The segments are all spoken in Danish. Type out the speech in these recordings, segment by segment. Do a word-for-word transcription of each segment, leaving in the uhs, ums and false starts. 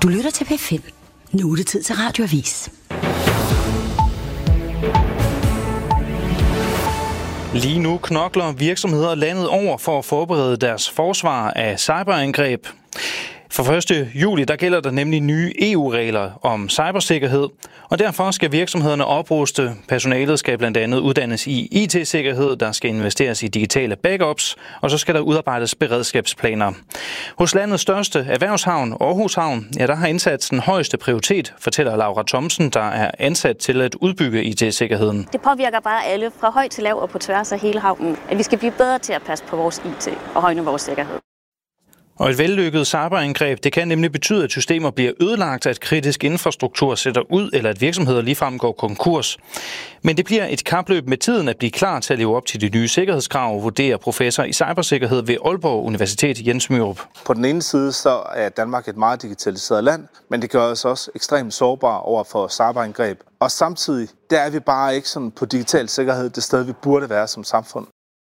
Du lytter til P fem. Nu er det tid til Radioavis. Lige nu knokler virksomheder landet over for at forberede deres forsvar af cyberangreb. For første juli der gælder der nemlig nye E U-regler om cybersikkerhed, og derfor skal virksomhederne opruste. Personalet skal blandt andet uddannes i I T-sikkerhed, der skal investeres i digitale backups, og så skal der udarbejdes beredskabsplaner. Hos landets største erhvervshavn, Aarhus Havn, ja, der har indsatsen højeste prioritet, fortæller Laura Thomsen, der er ansat til at udbygge I T-sikkerheden. Det påvirker bare alle fra høj til lav og på tværs af hele havnen, at vi skal blive bedre til at passe på vores I T og højne vores sikkerhed. Og et vellykket cyberangreb, det kan nemlig betyde, at systemer bliver ødelagt, at kritisk infrastruktur sætter ud, eller at virksomheder ligefrem går konkurs. Men det bliver et kapløb med tiden at blive klar til at leve op til de nye sikkerhedskrav, vurderer professor i cybersikkerhed ved Aalborg Universitet Jens Myrup. På den ene side så er Danmark et meget digitaliseret land, men det gør os også ekstremt sårbare over for cyberangreb. Og samtidig, der er vi bare ikke sådan på digital sikkerhed det sted, vi burde være som samfund.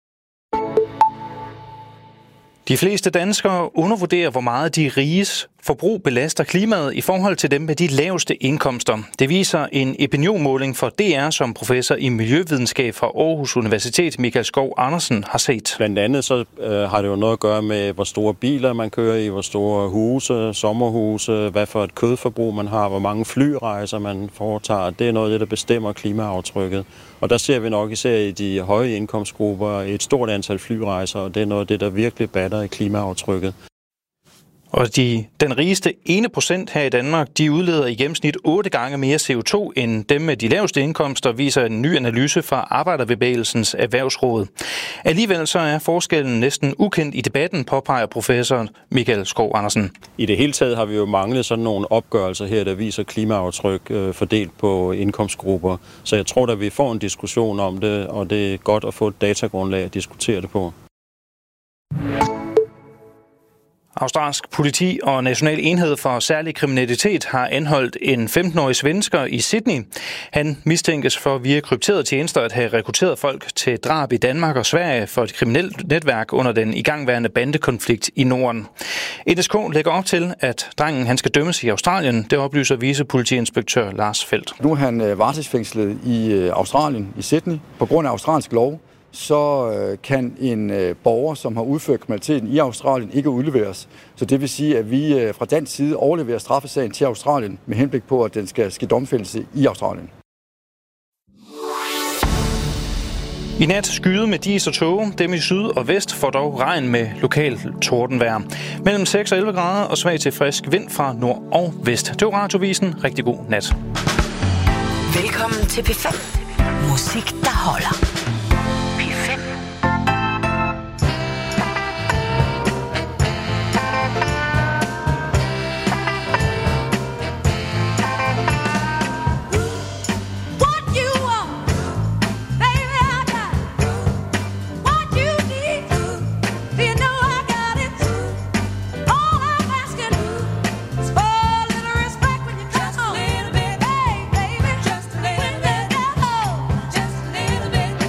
De fleste danskere undervurderer, hvor meget de riges forbrug belaster klimaet i forhold til dem med de laveste indkomster. Det viser en opinionmåling for D R, som professor i miljøvidenskab fra Aarhus Universitet, Michael Skov Andersen, har set. Blandt andet så øh, har det jo noget at gøre med, hvor store biler man kører i, hvor store huse, sommerhuse, hvad for et kødforbrug man har, hvor mange flyrejser man foretager. Det er noget af det, der bestemmer klimaaftrykket. Og der ser vi nok især i de høje indkomstgrupper et stort antal flyrejser, og det er noget af det, der virkelig batter i klimaaftrykket. Og de, den rigeste ene procent her i Danmark, de udleder i gennemsnit otte gange mere C O to end dem med de laveste indkomster, viser en ny analyse fra Arbejderbevægelsens Erhvervsråd. Alligevel så er forskellen næsten ukendt i debatten, påpeger professor Michael Skov Andersen. I det hele taget har vi jo manglet sådan nogle opgørelser her, der viser klimaaftryk øh, fordelt på indkomstgrupper. Så jeg tror, at vi får en diskussion om det, og det er godt at få et datagrundlag at diskutere det på. Australsk politi og National Enhed for Særlig Kriminalitet har anholdt en femten-årig svensker i Sydney. Han mistænkes for via krypterede tjenester at have rekrutteret folk til drab i Danmark og Sverige for et kriminelt netværk under den igangværende bandekonflikt i Norden. E D S K lægger op til, at drengen han skal dømmes i Australien. Det oplyser vicepolitiinspektør Lars Feldt. Nu er han varetægtsfængslet i Australien, i Sydney, på grund af australsk lov. Så kan en borger, som har udført kriminaliteten i Australien, ikke udleveres. Så det vil sige, at vi fra dansk side overleverer straffesagen til Australien med henblik på, at den skal ske domfældelse i Australien. I nat skyde med dis og tåge. Dem i syd og vest får dog regn med lokal tordenvejr. Mellem seks og elleve grader og svag til frisk vind fra nord og vest. Det var Radiovisen. Rigtig god nat. Velkommen til P fem. Musik, der holder. Just a little bit.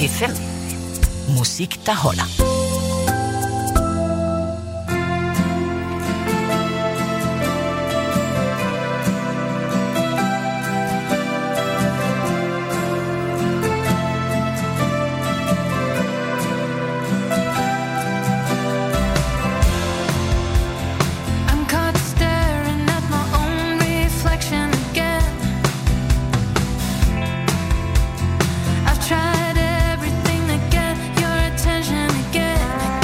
P fem. Musik, der holder. Tried everything to get your attention again.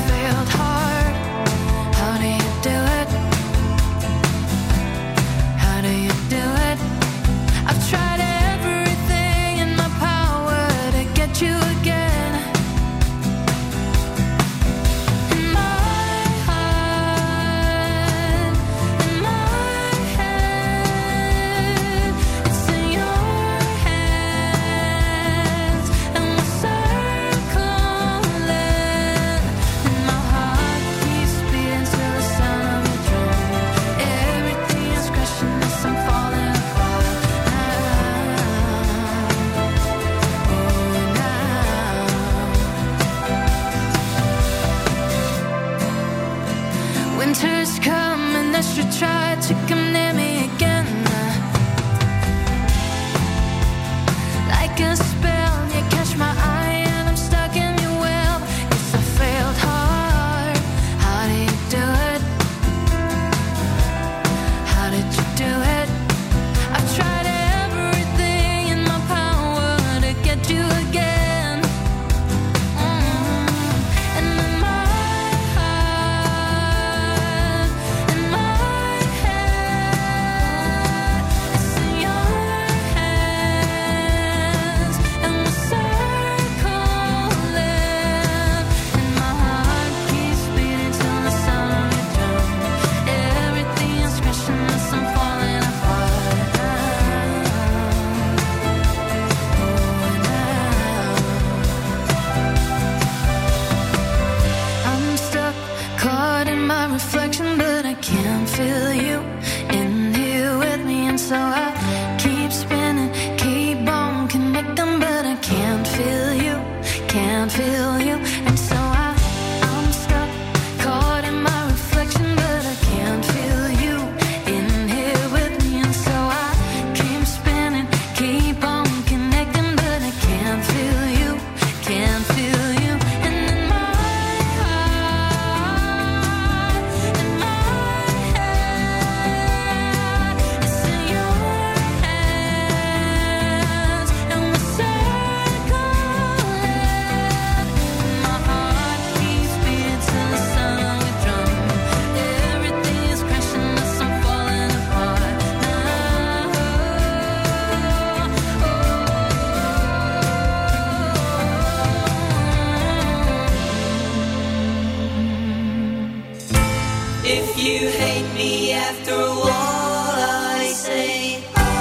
you hate me after all I say?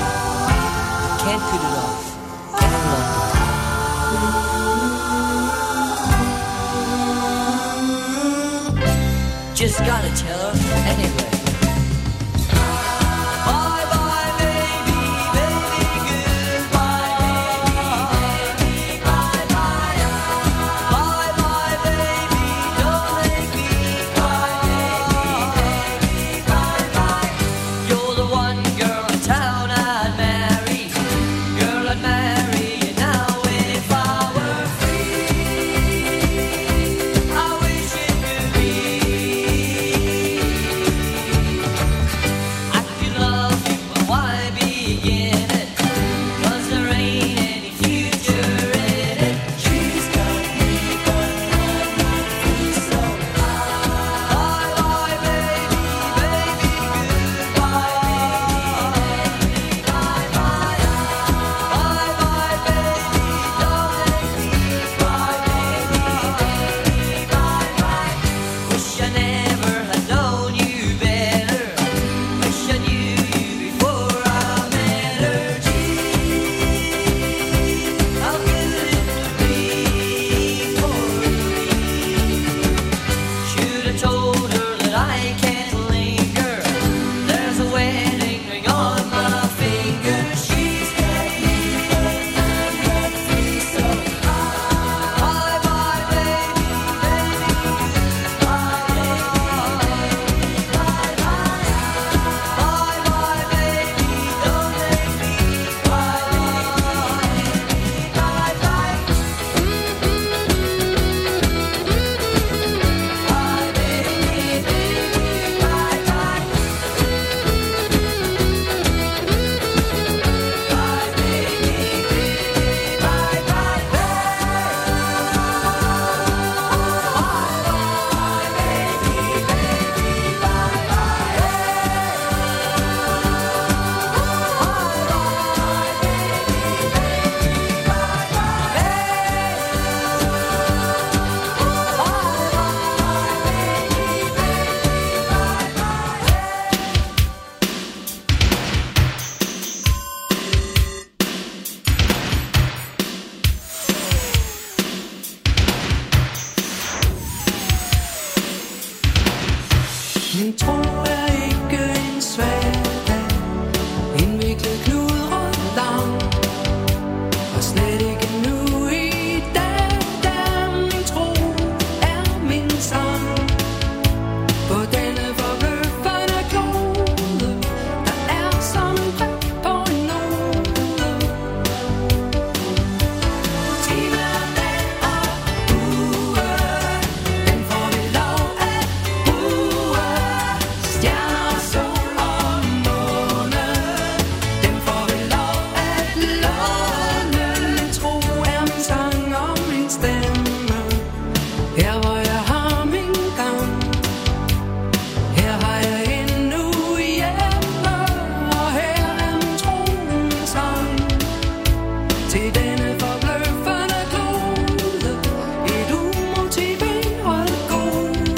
Can't put it off any longer. Just gotta tell her anyway. Min tro er ikke en svag dag, indviklet knudret lang, og slet ikke nu i dag, da min tro er min sang. På denne forbløffende klode, der er som en prik på en node. Time og dag og uge, den får vi lov at bruge. Stjerner, sol og måne, den får vi lov at låne. Min tro er min sang og min stemme, her hvor jeg har min gang. Her har jeg endnu hjemme, og her er min tro min sang. Til denne forbløffende klode, et umotiveret gode.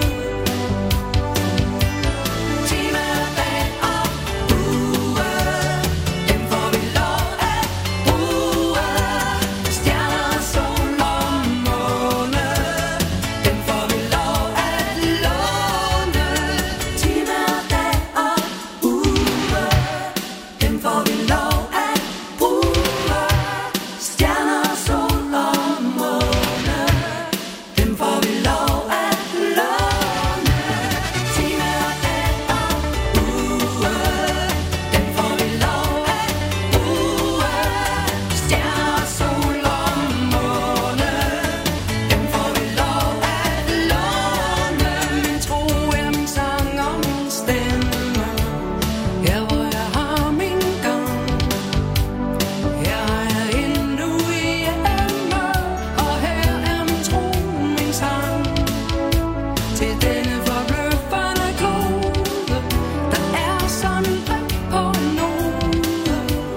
Time og dag og uge, dem får vi lov at bruge. Stjerner, sol og måne, dem får vi lov at låne. Time og dag og uge, dem får vi lov at bruge. Stjerner, sol og måne, dem får vi lov at låne. Time og dag og uge, dem får vi lov at bruge. Stjerner, sol og måne, dem får vi lov at låne. Min tro er min sang og min stemme, her hvor jeg har min gang. Her har jeg endnu hjemme, og her er min tro min sang. Til denne forbløffende klode, der er som en prik på en node.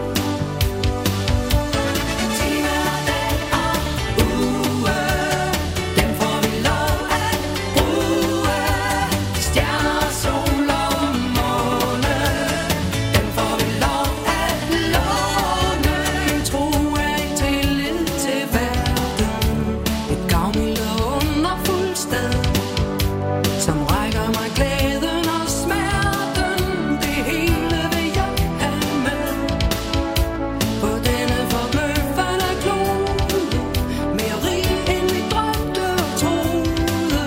Time og dag og uge, dem får vi lov at bruge. Stjerner, sol og måne, dem får vi lov at låne. Min tro er en tillid til verden, et gavmildt og underfuldt sted, som rækker mig glæden og smerten. Det hele vil jeg have med på denne forbløffende klode, mere rig end vi drømte og troede.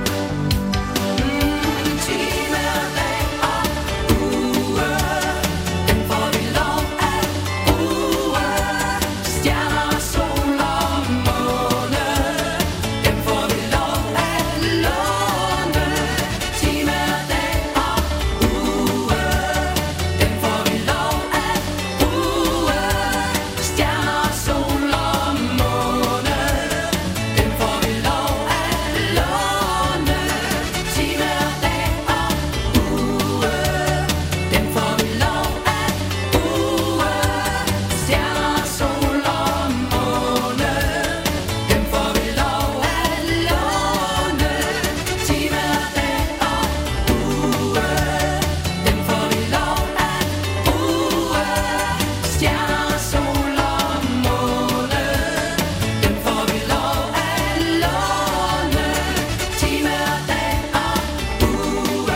Mm, time og dag og uge, dem får vi lov at bruge. Stjerner, sol og måne, dem får vi lov at låne. Time og dag og uge, dem får vi lov at bruge. Stjerner, sol og måne, dem får vi lov at låne. Time og dag og uge, dem får vi lov at bruge. Stjerner, sol og måne, dem får vi lov at låne. Time og dag og uge, dem får vi lov at bruge. Stjerner, sol og måne, dem får vi lov at låne. Time og dag og uge.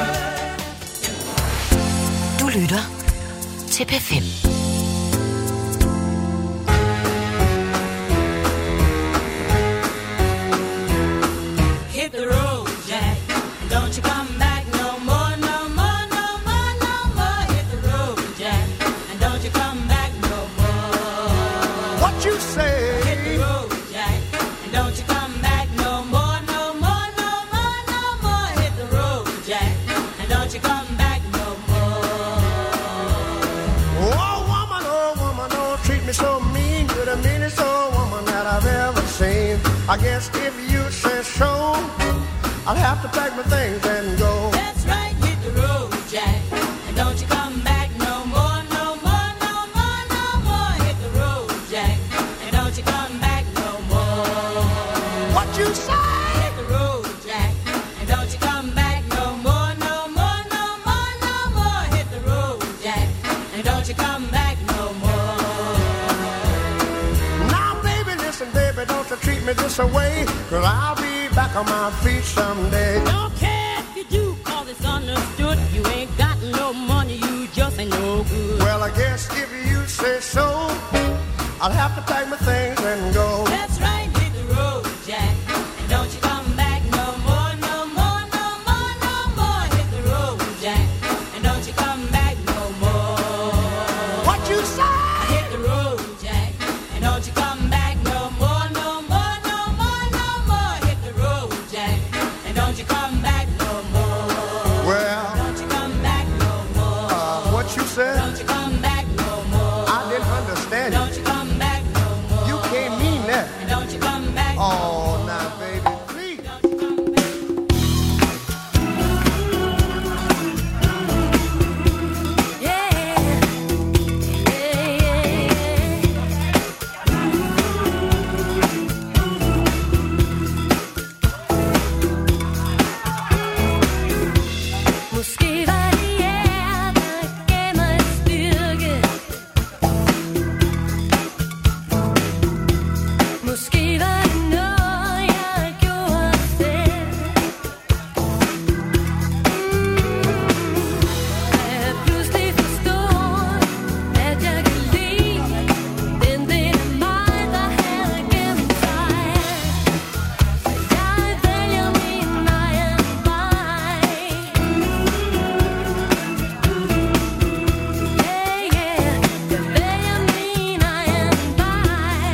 Du lytter til P fem. Hit the road, Jack, and don't you come back no more, no more, no more, no more. Hit the road, Jack, and don't you come back no more. What you say? Hit the road, Jack, and don't you come back no more, no more, no more, no more. Hit the road, Jack, and don't you come back no more. Oh woman, oh woman, don't treat me so mean. You're the meanest old woman that I've ever seen. I guess if you say so, I'll have to pack my things and go. That's right, hit the road, Jack, and don't you come back no more, no more, no more, no more. Hit the road, Jack, and don't you come back no more. What you say? Hit the road, Jack, and don't you come back no more, no more, no more, no more. Hit the road, Jack, and don't you come back no more. Now baby, listen baby, don't you treat me this away, 'cause I'll be back on my feet someday. Don't care if you do, call this on the guess if you say so, I'll have to pack my things and go. That's right, hit the road, Jack. And don't you come back no more, no more, no more, no more. Hit the road, Jack. And don't you come back no more. What you say? Hit the road, Jack. And don't you come back no more, no more, no more, no more. Hit the road, Jack. And don't you come back no more. Well, Don't you come back no more. uh, what you said? Don't you come back no more. I didn't understand Don't it. you come back no more. You can't mean that. And don't you come back no more. Oh, now, baby, please. Don't you come back. Måske var det jer, der gav mig styrke. Måske var det noget, jeg gjorde selv. Da jeg pludselig forstod, at jeg kan lide den del af mig, der havde gemt sig. Jeg vælger min egen vej. Yeah, yeah, jeg vælger min egen vej.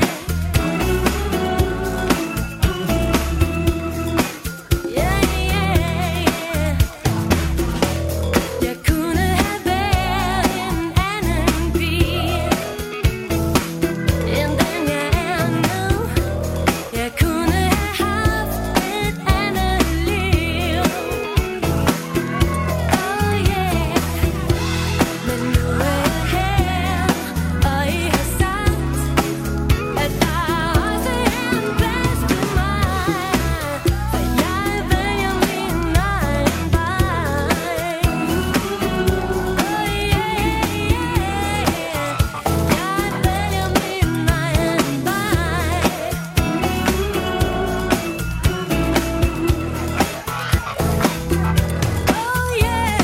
Yeah, yeah, yeah. Jeg kunne have været en anden pige end den jeg er nu. Jeg kunne have haft et andet liv. Oh yeah. Men nu er jeg her, og I har sagt, at der også er en plads til mig. For jeg vælger min egen vej. Oh yeah, yeah, yeah. Jeg vælger min egen vej. Oh yeah.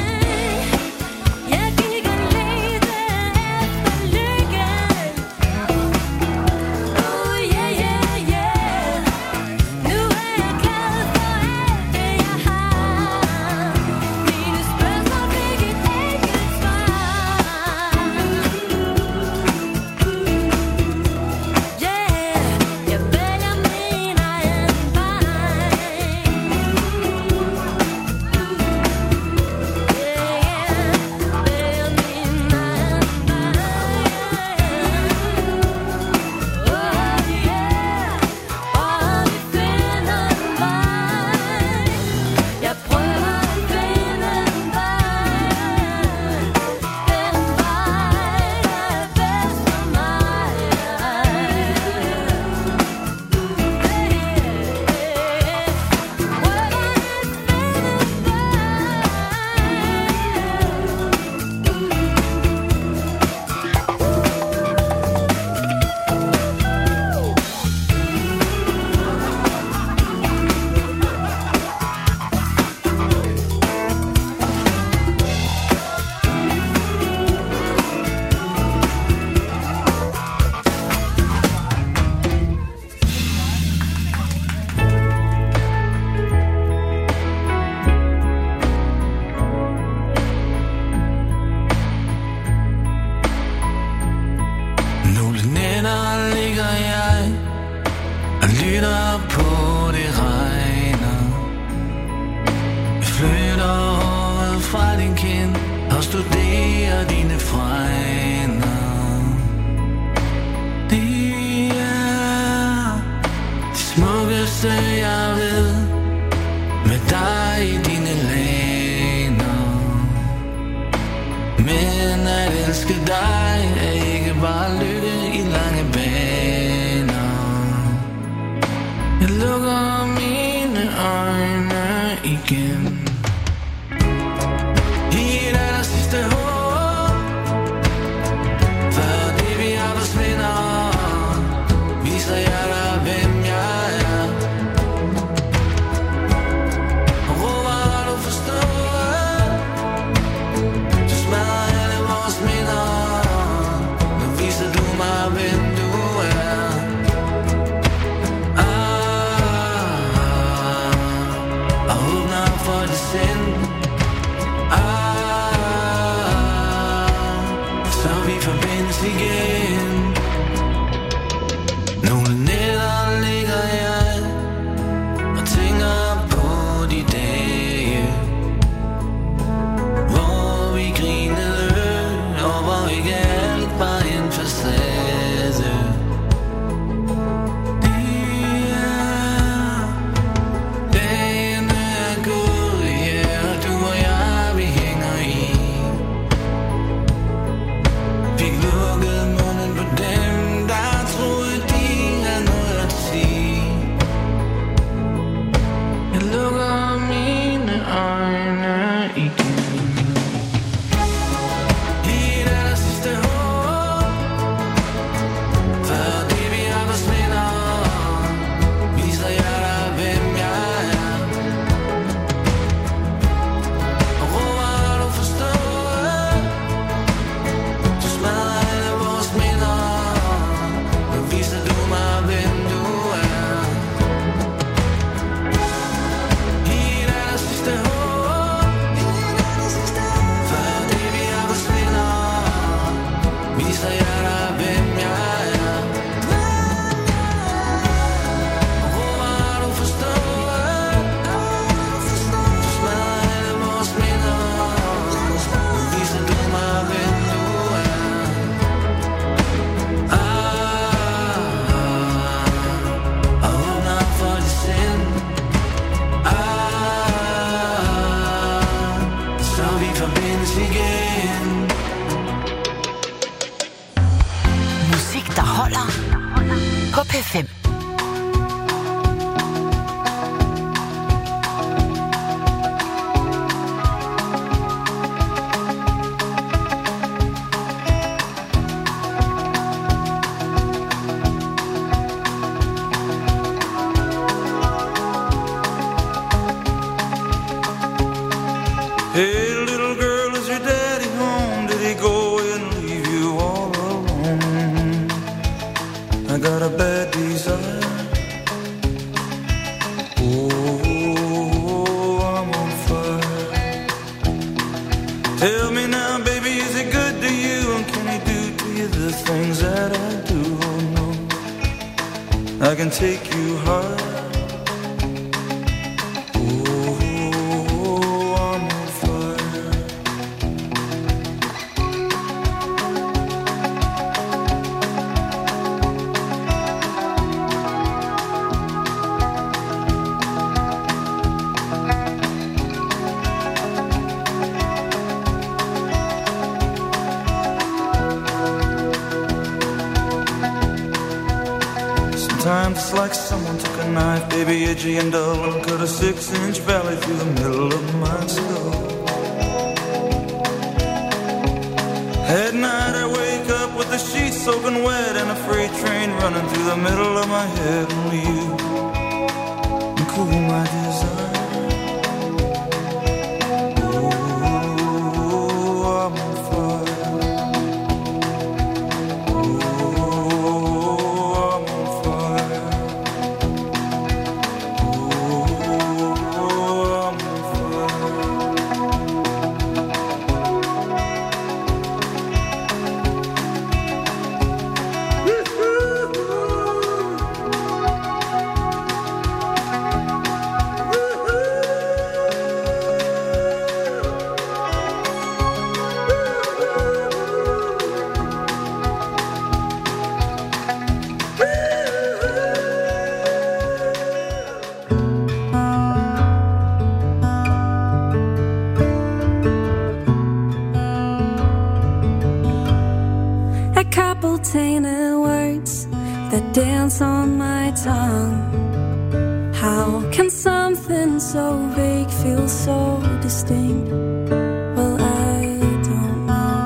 Jeg gik og ledte efter lykken. Oh yeah, yeah, yeah. Nu er jeg glad for alt det jeg har. Mine spørgsmål fik et enkelt svar. Yeah, jeg vælger min egen vej. Jeg prøver at finde en vej, den vej, der er bedst for mig. Nogle nætter ligger jeg og lytter på det regner. Jeg flytter håret fra din kind og studerer dine fregner. Det er det smukkeste jeg ved med dig i dine laner. Men at elske dig er ikke bare lykke i lange baner. Jeg lukker mine øjne igen. I et aller sidste håb, før det vi har forsvinder, viser jeg dig hvem jeg er. Og råber du forstår, du smadrer alle vores minder. Hey, little girl, is your daddy home? Did he go and leave you all alone? I got a bad desire. Oh, I'm on fire. Tell me now, baby, is he good to you? And can he do to you the things that I do? Oh, no, I can take you high. Sometimes it's like someone took a knife, baby, edgy and dull, and cut a six-inch valley through the middle of my skull. At night I wake up with the sheets soaking wet and a freight train running through the middle of my head. Only you can cool my desire. Oh, I'm on fire. Tainted words that dance on my tongue. How can something so vague feel so distinct? Well, I don't know.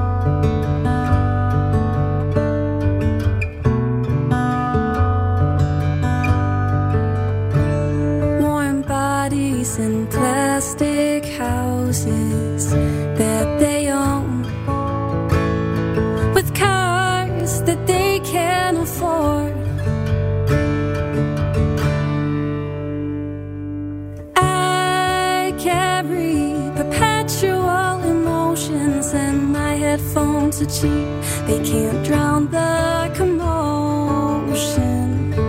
Warm bodies in plastic houses that they own, with cars that they can't afford. I carry perpetual emotions and my headphones are cheap. They can't drown the commotion.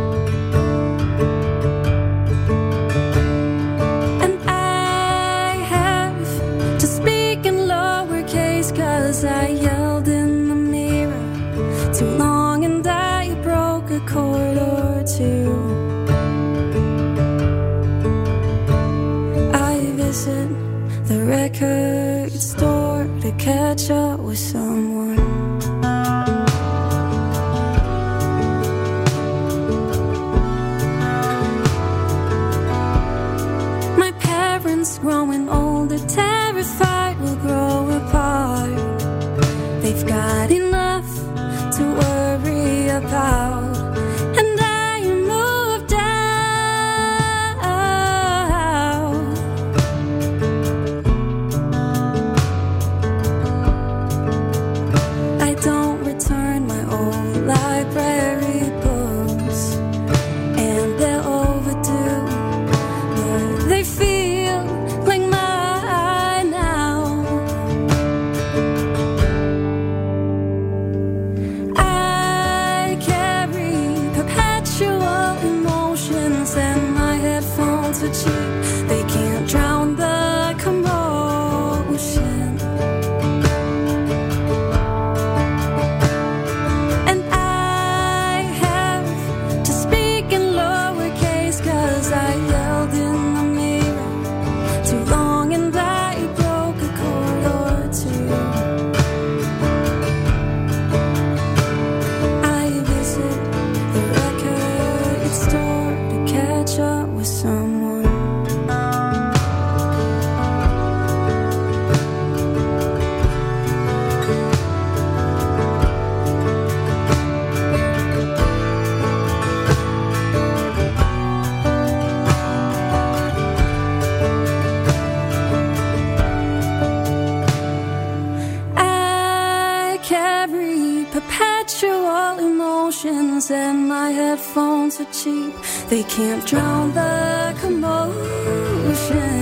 And I have to speak in lowercase 'cause I yelled in the mirror too long and I broke a chord or two. I visit the record store to catch up with someone. My parents growing older, terrified we'll grow apart. They've got enough to worry about, and I moved out. I don't return my old library books, and they're overdue, but they feel like mine now. And my headphones are cheap. They can't drown the commotion. And I have to speak in lowercase 'cause I yelled in the mirror too long and I broke a chord or two. I visit the record store catch up with someone. so cheap they can't drown the commotion.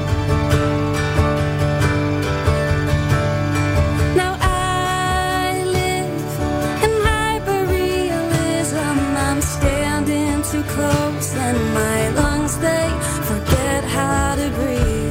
Now I live in hyperrealism. I'm standing too close and my lungs, they forget how to breathe.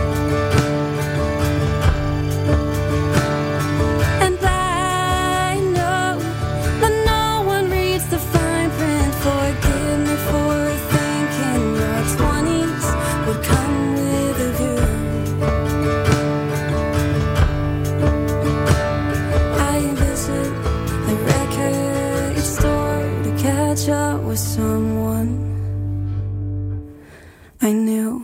With someone I knew.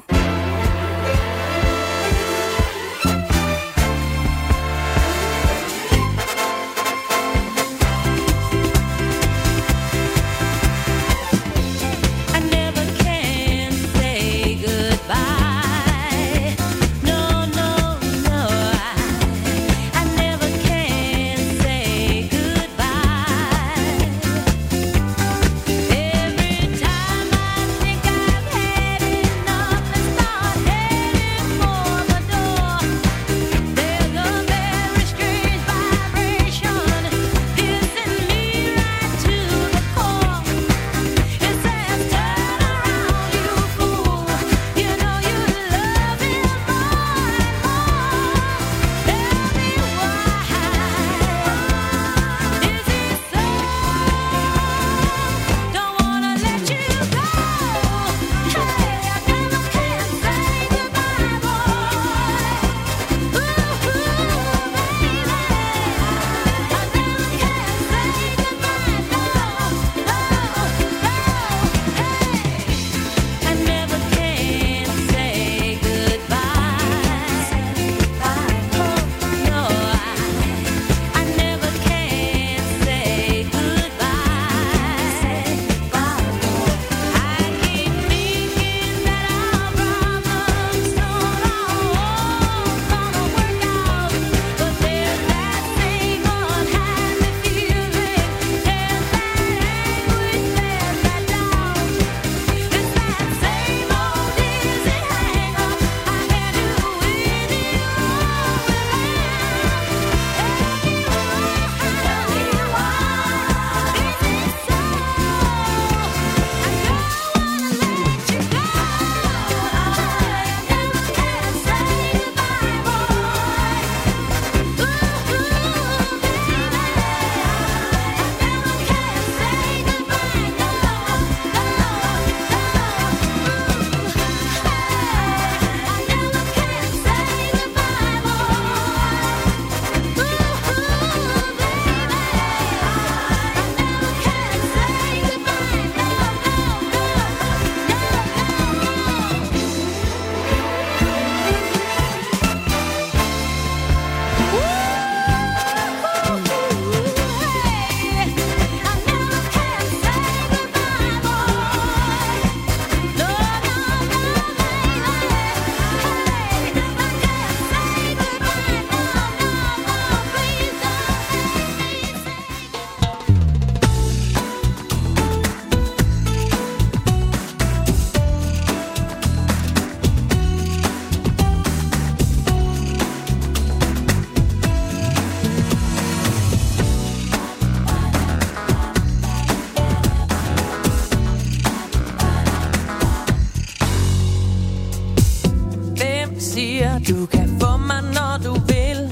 Du kan få mig, når du vil.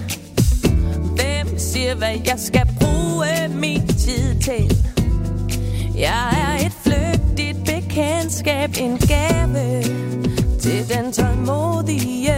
Hvem siger, hvad jeg skal bruge min tid til? Jeg er et flygtigt bekendtskab, en gave til den tålmodige.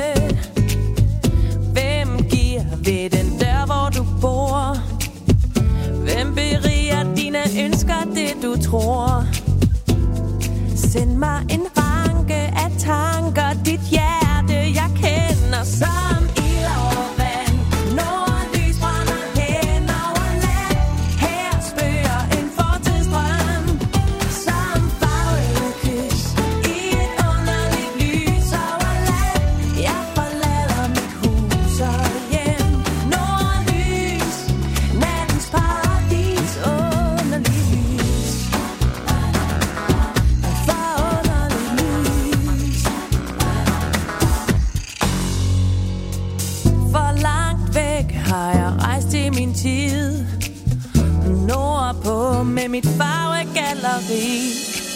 Hvem giver ved den dør, hvor du bor? Hvem beriger dine ønsker, det du tror? Send mig en ranke af tanker, dit hjerte jeg kender som ild over vand. Nordlys brænder hen over land. Her spøger en fortidsdrøm som farvede kys i et underligt lys over land. Jeg forlader mit hus og hjem. Nordlys, nattens paradis, underligt lys. tid. Nordpå med mit farvegalleri.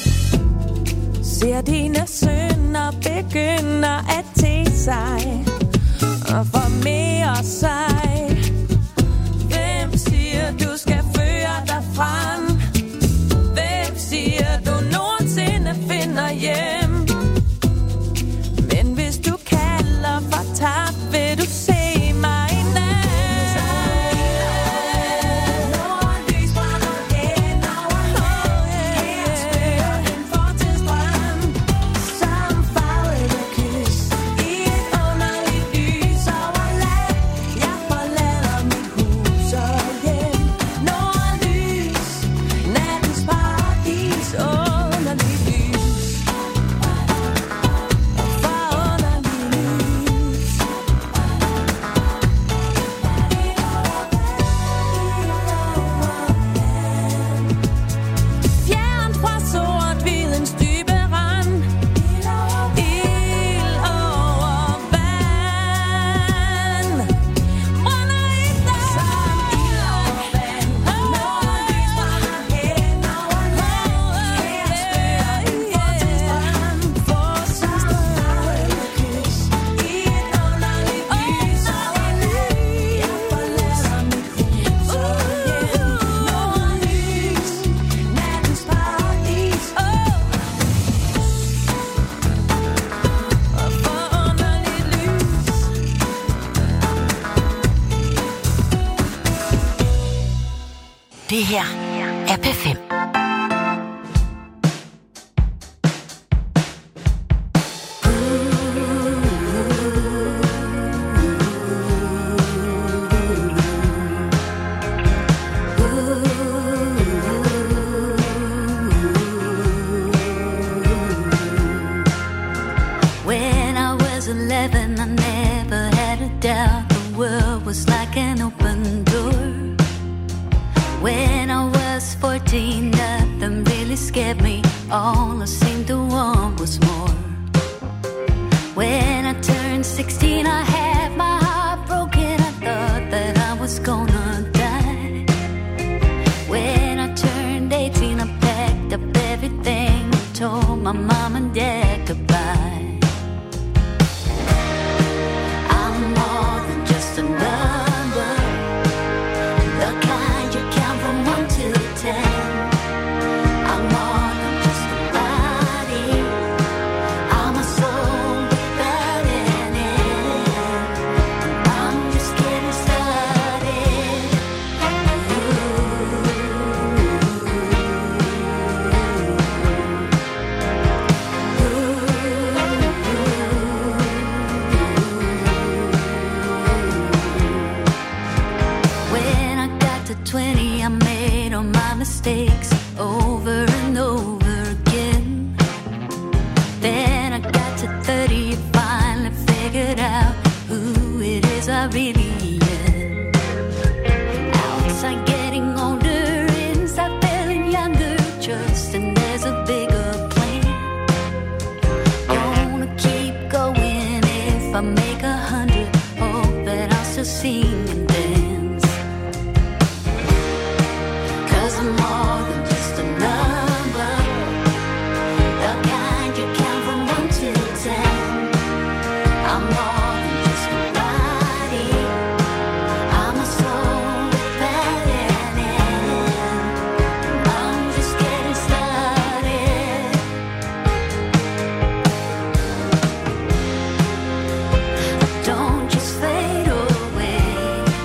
Ser dine sønner begynder at te sig og få mere sig. Hvem siger du skal føre dig frem? Hvem siger du nogensinde finder hjem? Men hvis du kalder for tabt, vil du se mig i nat. Det her er P fem. When I was eleven, I never had a doubt the world was like an open door. When I was fourteen, nothing really scared me. All I seemed to want was more. When I turned sixteen, I had my heart broken. I thought that I was gonna die. When I turned eighteen, I packed up everything and told my mom and dad goodbye. I'm more than just a number, the kind you count from one to ten. I'm more than just a body, I'm a soul without an end. I'm just getting started. When I got to twenty, I made all my mistakes over and over again. Then I got to thirty, finally figured out who it is I really am. Outside getting older, inside feeling younger, trusting there's a bigger plan. Gonna keep going if I make a hundred, hope that I'll still sing and dance. 'Cause I'm more than just a number, the kind you count from one to ten. I'm more than just a body, I'm a soul without an end. I'm just getting started. Don't just fade away.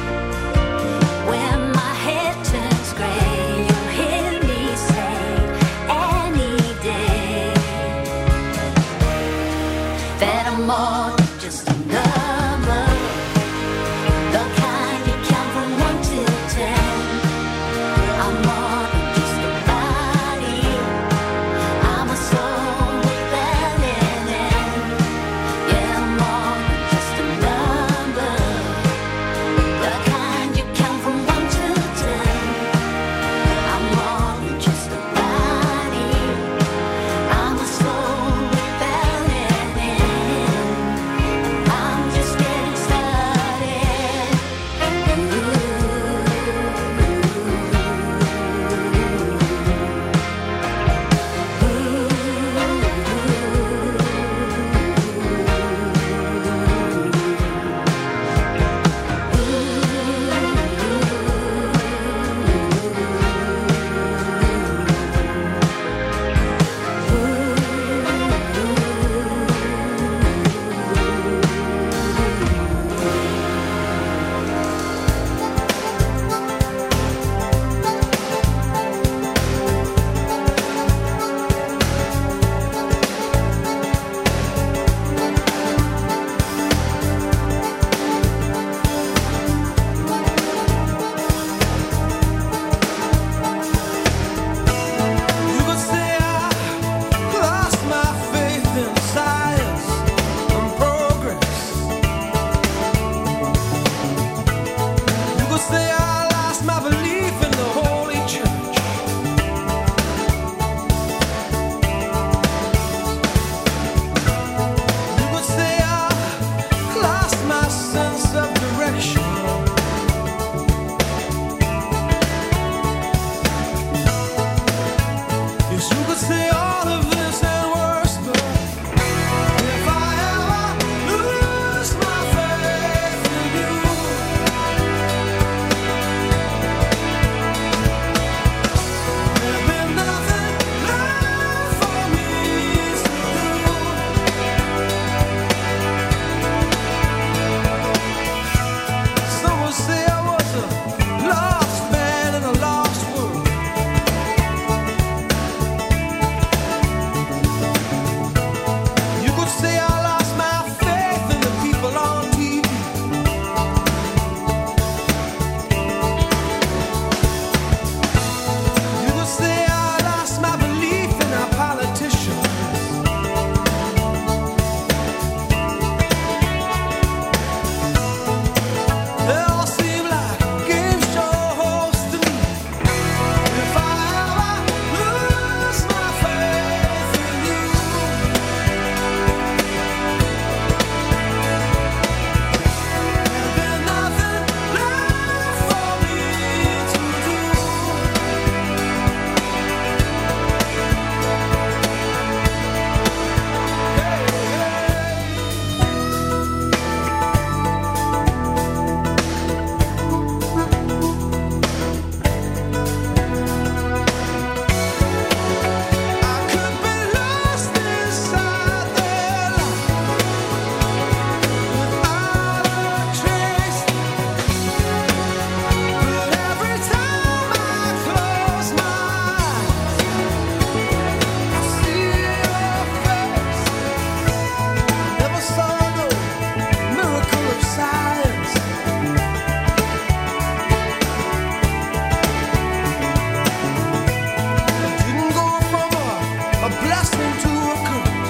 blessing to a curse.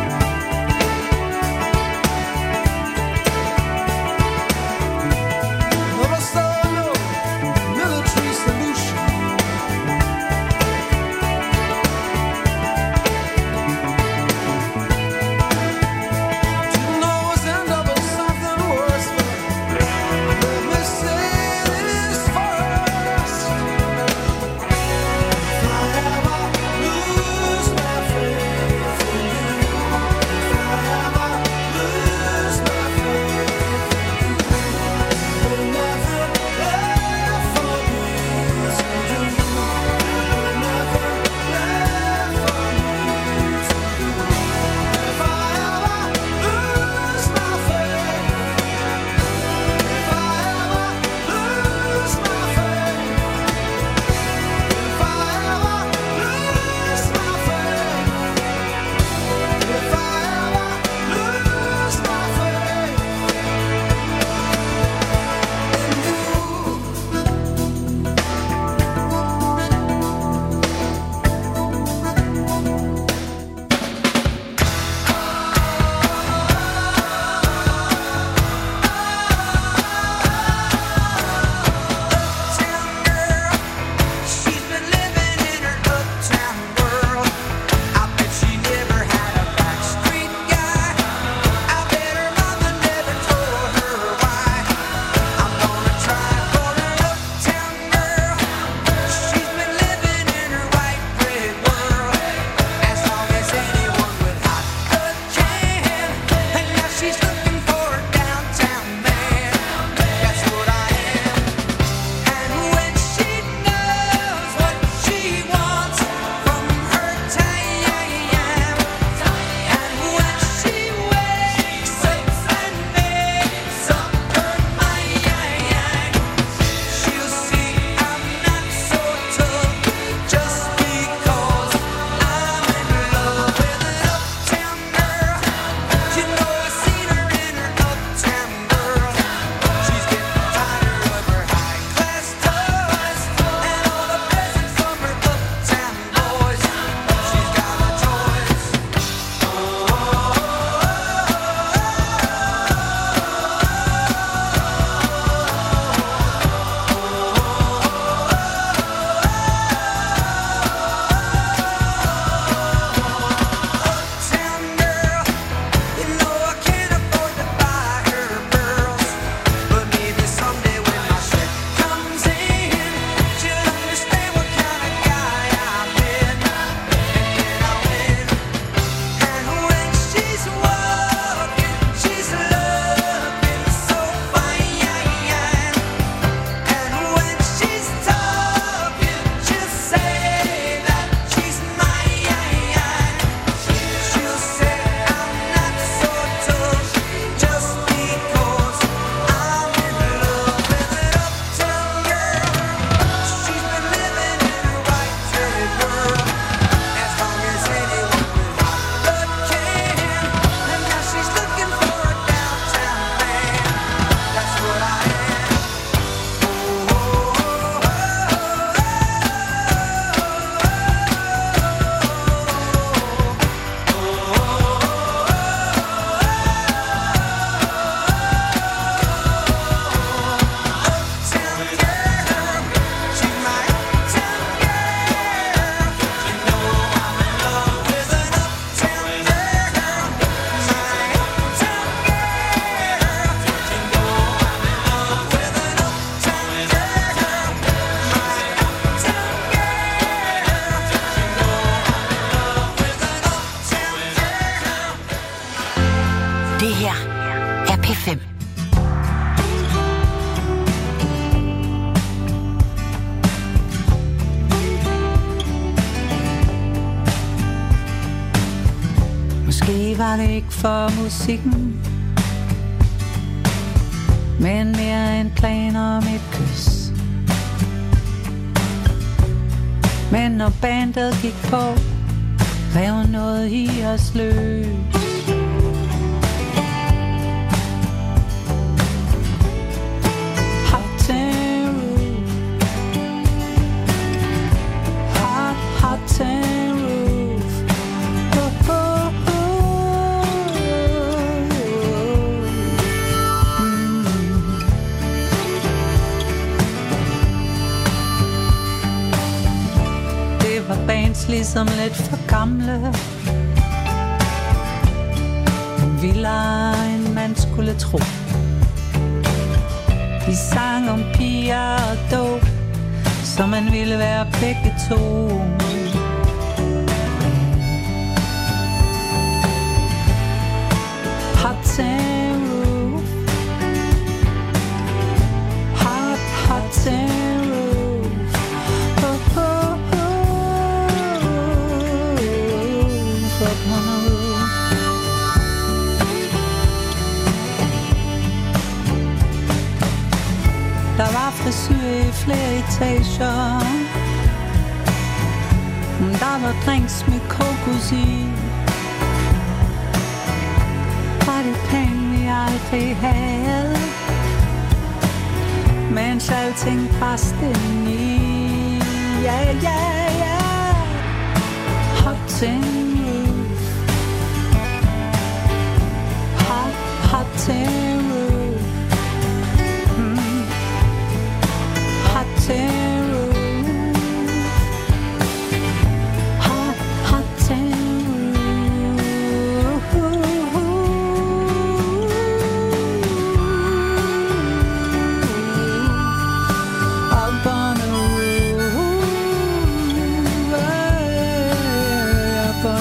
Never saw no military solution. Didn't always end up in something worse, but let me say this first. If I ever lose my faith in you, if I ever lose my faith in you, there's nothing left for me to do. There's nothing left for me to do. If I ever lose my faith, if I ever lose my faith, if I ever lose my faith, if I ever lose my faith she's been living in her uptown world. I bet she never had a backstreet guy. I bet her mother never told her why. I'm gonna try for an uptown girl. She's been living in her white bread world as long as anyone with hot blood can. And now she's looking for a downtown man. That's what I am. And when she knows what she wants from her time, and when she wakes up and makes up her mind, she'll see I'm not so tough just because I'm in love with an uptown girl. You know I've seen her in her uptown girl. She's getting tired of her high-class toys and all the presents from her uptown boys. She's got a choice. Uptown girl, you know I can't afford to buy her pearls, but maybe someday when my check comes in, she'll understand what kind of guy I've been, and then I'll win. And when she's walking, she's looking so fine, and when she's talking, she'll say that she's mine. She'll say I'm not so tough just because I'm in love with an uptown girl. She's been living in her white bread world as long as anyone with hot blood can. And now she's looking for a downtown man. That's what I am. Det her er P fem. Måske var det ikke for musikken, men mere en plan om et kys. Men når bandet gik på, rev noget i os løs. som lidt for gamle. Vildere end man skulle tro. De sang om piger og dåb, så man ville være begge to. Hot tin roof, hot, hot tin roof, oh, oh, oh, up on the roof. Der var frisyr i flere etager, der var drinks med kokos i. Var det penge, vi aldrig havde, mens alting brændte ind i. Ja, ja, ja. Hot tin roof, hot, hot tin roof, mm. Hot tin roof, hot, hot tin roof.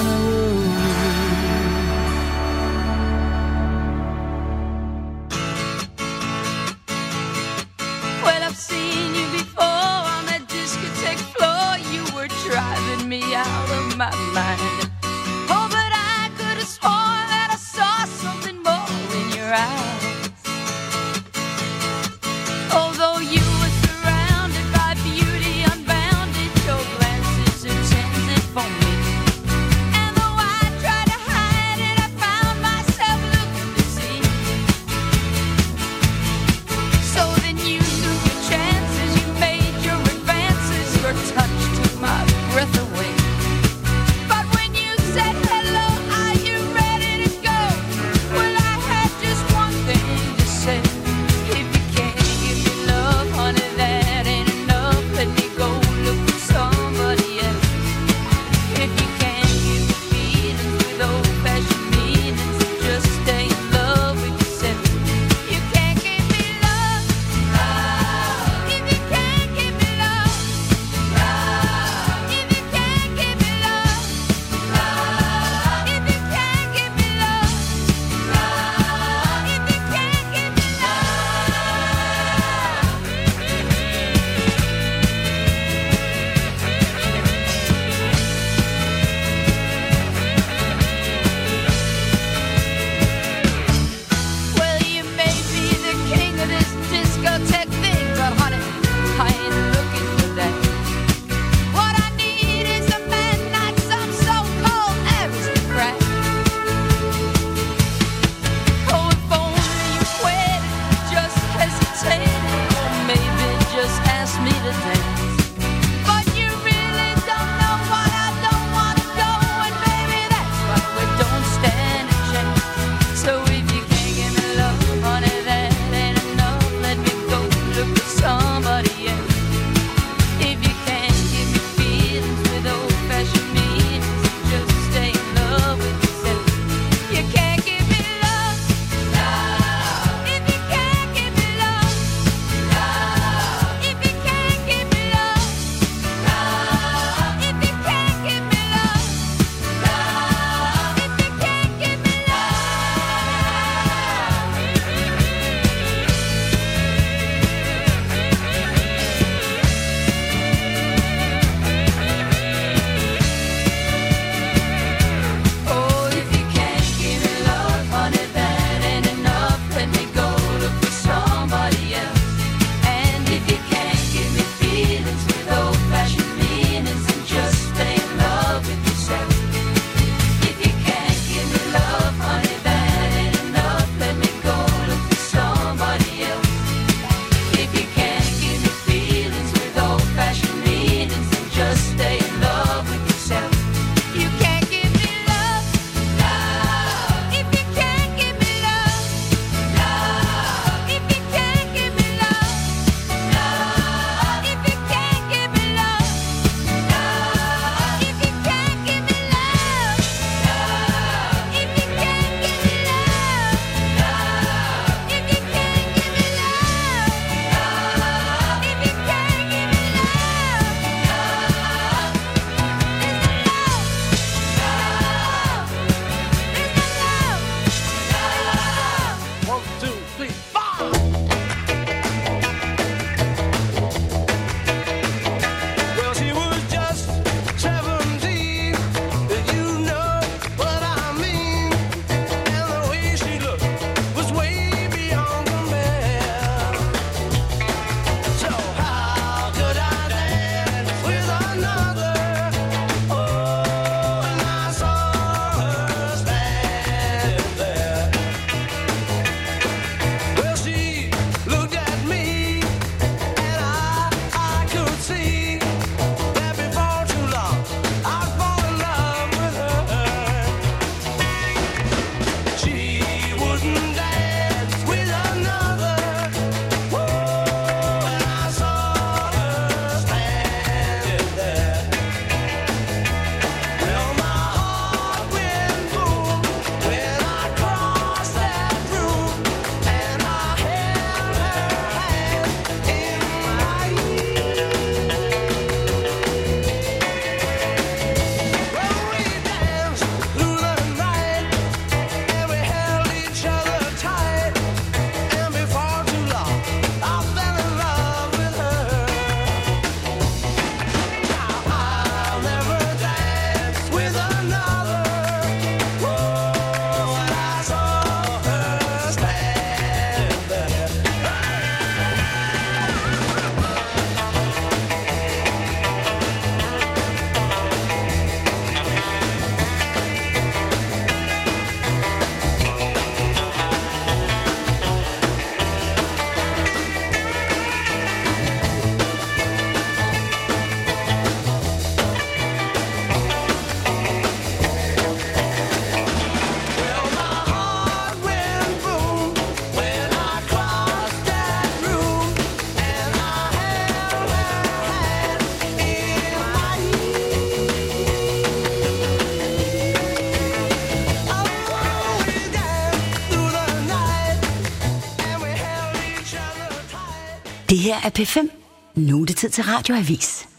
Det her er P fem. Nu er det tid til Radioavis.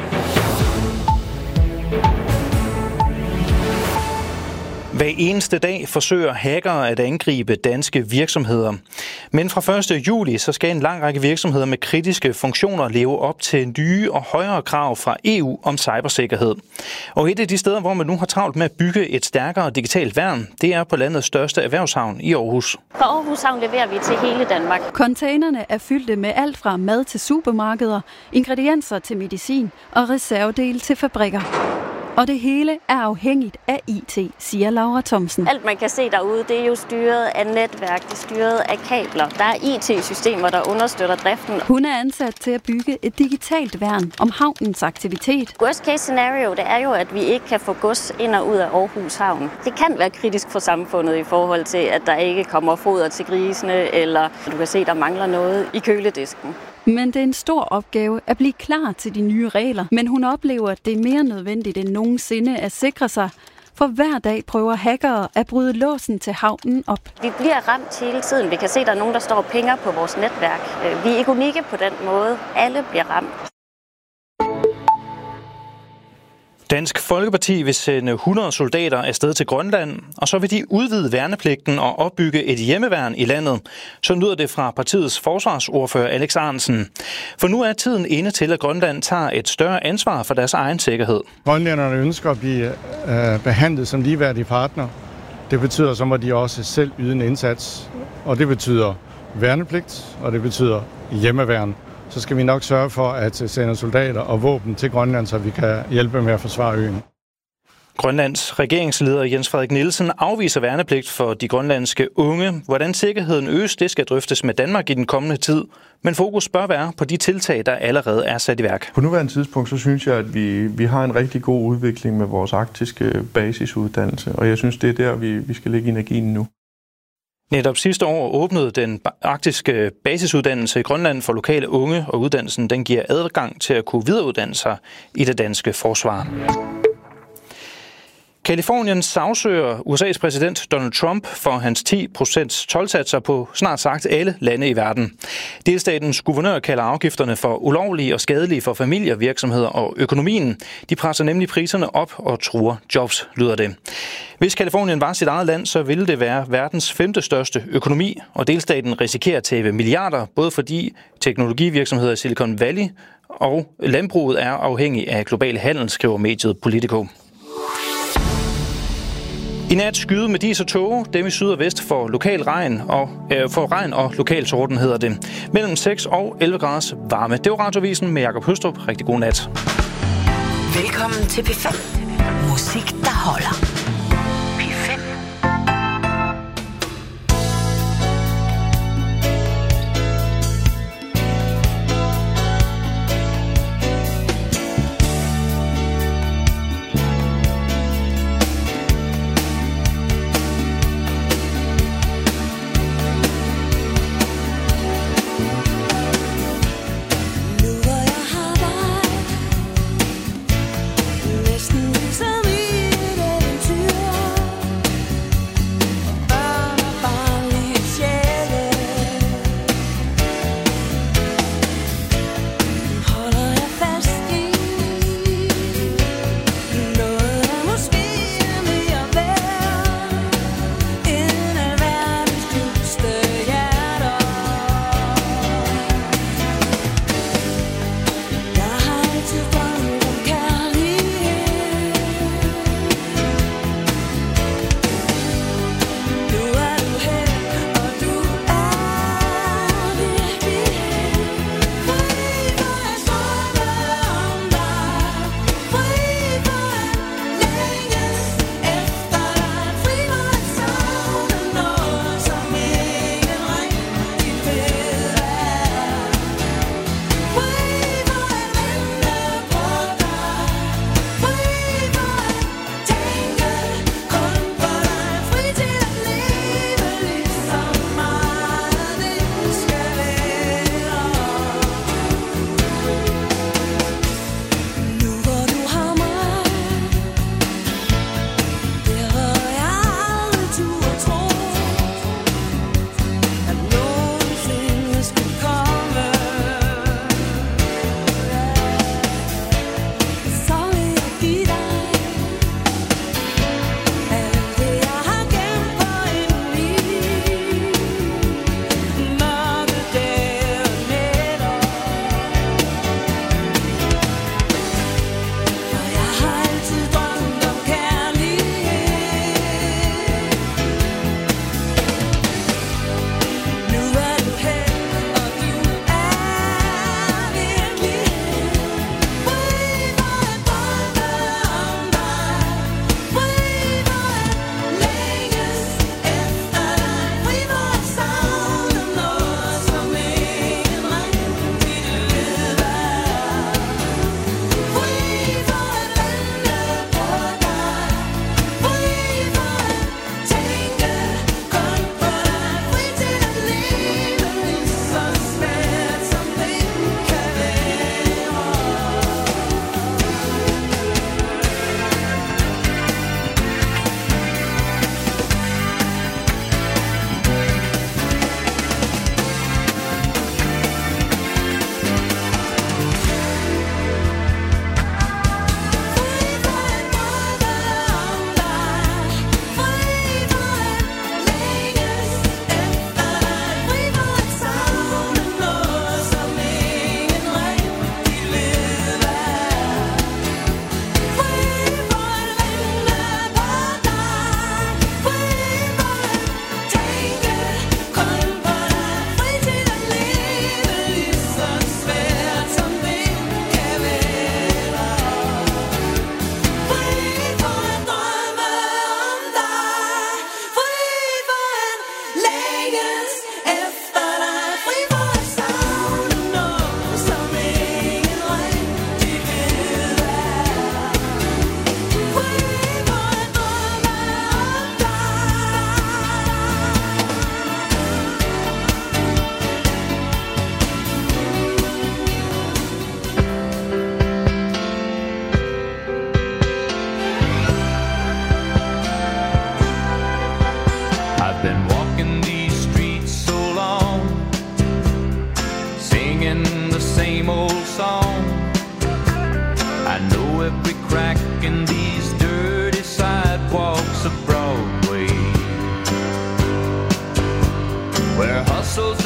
Hver eneste dag forsøger hackere at angribe danske virksomheder. Men fra første juli så skal en lang række virksomheder med kritiske funktioner leve op til nye og højere krav fra E U om cybersikkerhed. Og et af de steder, hvor man nu har travlt med at bygge et stærkere digitalt værn, det er på landets største erhvervshavn i Aarhus. Fra Aarhus Havn leverer vi til hele Danmark. Containerne er fyldte med alt fra mad til supermarkeder, ingredienser til medicin og reservedele til fabrikker. Og det hele er afhængigt af I T, siger Laura Thomsen. Alt man kan se derude, det er jo styret af netværk, det er styret af kabler. Der er I T-systemer, der understøtter driften. Hun er ansat til at bygge et digitalt værn om havnens aktivitet. Worst case scenario, det er jo, at vi ikke kan få gods ind og ud af Aarhus Havn. Det kan være kritisk for samfundet i forhold til, at der ikke kommer foder til grisene, eller du kan se, der mangler noget i køledisken. Men det er en stor opgave at blive klar til de nye regler. Men hun oplever, at det er mere nødvendigt end nogensinde at sikre sig. For hver dag prøver hackere at bryde låsen til havnen op. Vi bliver ramt hele tiden. Vi kan se, at der er nogen, der står og pinger på vores netværk. Vi er ikke unikke på den måde. Alle bliver ramt. Dansk Folkeparti vil sende hundrede soldater afsted til Grønland, og så vil de udvide værnepligten og opbygge et hjemmeværn i landet. Så lyder det fra partiets forsvarsordfører Alex Ahrendtsen. For nu er tiden inde til, at Grønland tager et større ansvar for deres egen sikkerhed. Grønlænderne ønsker at blive øh, behandlet som ligeværdige partner. Det betyder, så må de også selv yde en indsats, og det betyder værnepligt, og det betyder hjemmeværn. Så skal vi nok sørge for at sende soldater og våben til Grønland, så vi kan hjælpe med at forsvare øen. Grønlands regeringsleder Jens Frederik Nielsen afviser værnepligt for de grønlandske unge. Hvordan sikkerheden øges, det skal drøftes med Danmark i den kommende tid. Men fokus bør være på de tiltag, der allerede er sat i værk. På nuværende tidspunkt, så synes jeg, at vi, vi har en rigtig god udvikling med vores arktiske basisuddannelse. Og jeg synes, det er der, vi, vi skal lægge energien nu. Netop sidste år åbnede den arktiske basisuddannelse i Grønland for lokale unge, og uddannelsen den giver adgang til at kunne videreuddanne sig i det danske forsvar. Kalifornien sagsøger U S A's præsident Donald Trump for hans ti procent toldsatser på snart sagt alle lande i verden. Delstatens guvernør kalder afgifterne for ulovlige og skadelige for familier, virksomheder og økonomien. De presser nemlig priserne op og truer jobs, lyder det. Hvis Kalifornien var sit eget land, så ville det være verdens femte største økonomi, og delstaten risikerer at tabe milliarder, både fordi teknologivirksomheder i Silicon Valley og landbruget er afhængig af global handel, skriver mediet Politico. I nat skyde med dis og tåge, dem i syd og vest for lokal regn og øh, for regn og lokal torden hedder det. Mellem seks og elleve graders varme. Det var Radioavisen med Jakob Høstrup. Rigtig god nat. Velkommen til P fem. Musik, der holder. P fem. Næsten ligesom i et eventyr.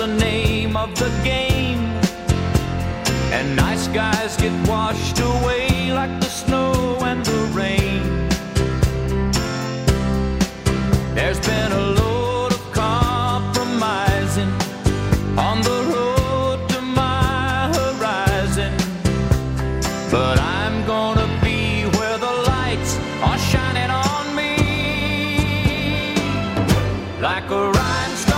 the name of the game. And nice guys get washed away like the snow and the rain. There's been a load of compromising on the road to my horizon. But I'm gonna be where the lights are shining on me like a rhinestone.